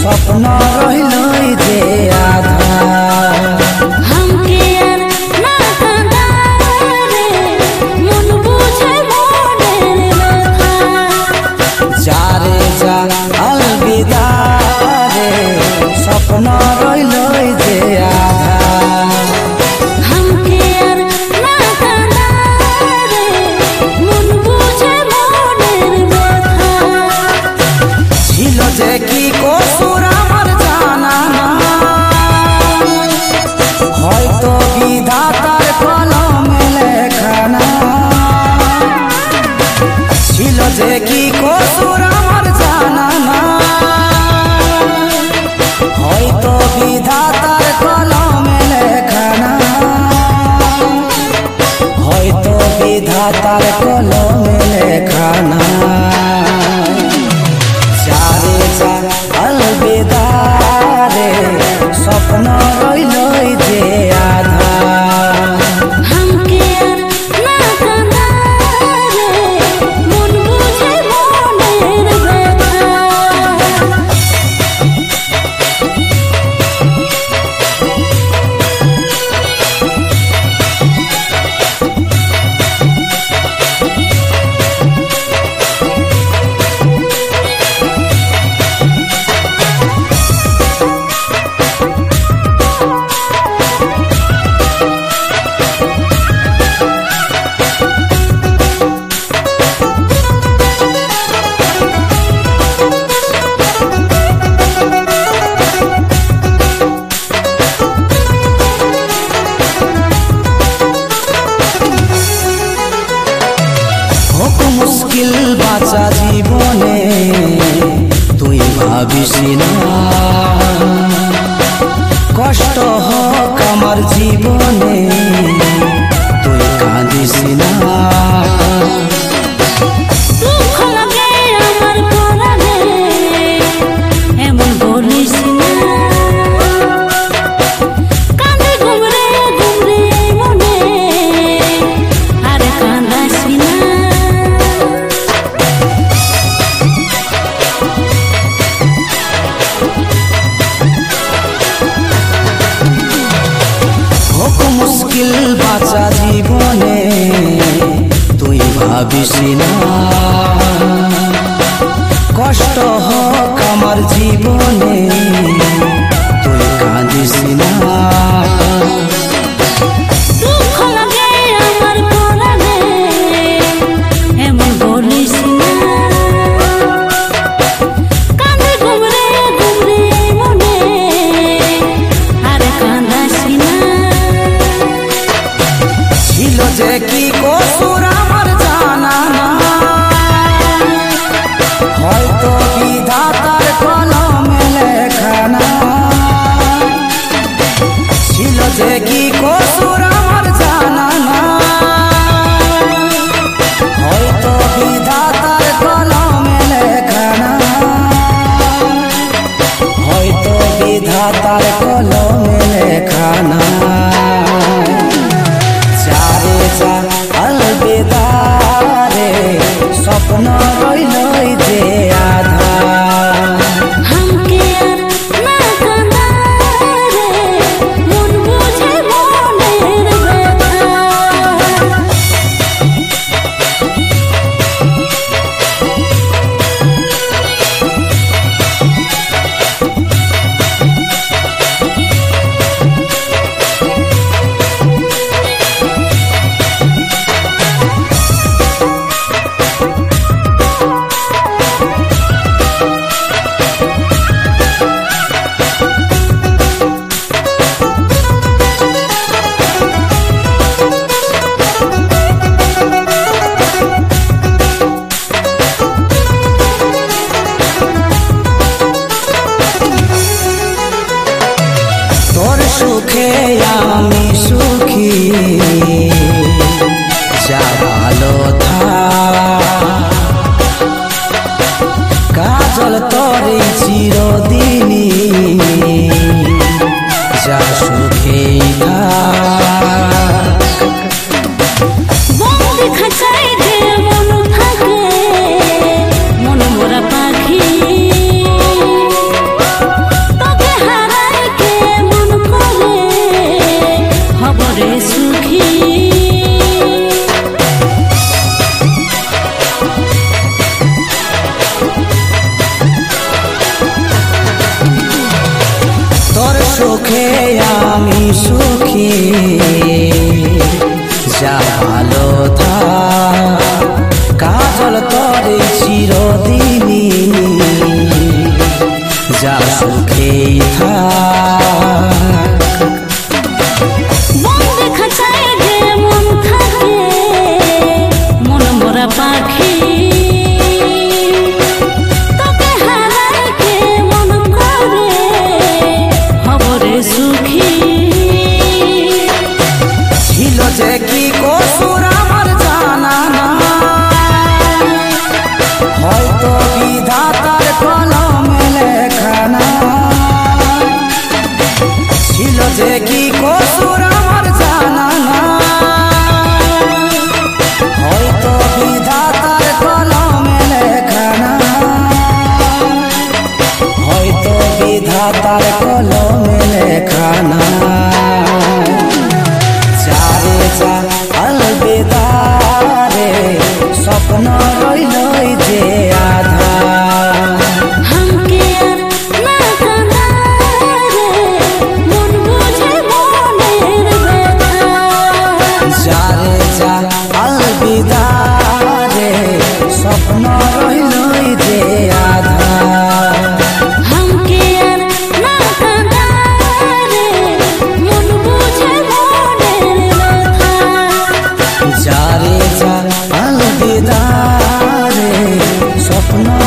स्वप्न रहिलै जे आधा हमके यार ना कांदा रे मन बुझे मोरे माथा जा रे जा अलविदा रे स्वप्न रहिलै जे आधा हमके यार ना कांदा रे मन बुझे मोरे माथा ছিল যে কি কসুর আমার জানা নাই হয়তো বিধাতার কলমে লেখা না ছিল যে কি কসুর আমার জানা নাই হয়তো বিধাতার কলমে লেখা না হয়তো বিধাতার কলমে লেখা না अलविदा रे स्वप्न रहिलै जे आधा हमके यार ना कांदा रे मन बुझे मोरे माथा मुश्किल बाचा जीवने तुई भाबिसी ना कष्ट होक आमार जीवने तुई कांदिसी ना दुख लागे আমার পরাণে এমন বলিস না কাঁদে ঘুমরে ঘুমরে মনে আর কাঁদাস না होक मुश्किल बाचा जीवने तुई भाबिसी ना कष्ट होक आमार जीवने तुई कांदिसी ना দুঃখ লাগে আমার পরাণে এমন বলিস না কাঁদে ঘুমরে ঘুমরে মনে আর কাঁদাস না ছিল যে কি কসুর আমার জানা নাই হয়তো বিধাতার কলমে লেখা না ছিল যে কি কসুর আমার জানা নাই হয়তো বিধাতার কলমে লেখা না হয়তো বিধাতার কলমে লেখা না अलविदा रे स्वप्न रहिलै जे आधा हमके यार ना कांदा रे मन बुझे मोरे माथा তোর সুখে আমি সুখী যা ভালো কাজল তোর চিরদিনই যা সুখে বন্দি খাঁচায় যে মন থাকে মন মোরা পাখি সুখে আমি সুখী যা ভালো থাক কাজল তরে চিরদিনই যা সুখেই থাক বন্ধ খাঁচায় যে মন থাকে মন মরা পাখি তোকে হারাইতে মন করে হবরে সুখী ছিল যে কি কসুর আমার জানা না হয়তো বিধাতার কলমে লেখা না ছিল যে কি কসুর আমার জানা না হয়তো বিধাতার কলমে লেখা না হয়তো বিধাতার কলমে লেখা না যারে যা अलविदा रे स्वप्न रइलई जे आधा हमके আর না কাঁদা রে মন বুঝে মনের ব্যথা যারে যা अलविदा रे स्वप्न रइलई जे आधा हमके আর না কাঁদা রে মন বুঝে মনের ব্যথা যারে যা अलविदा रे स्वप्न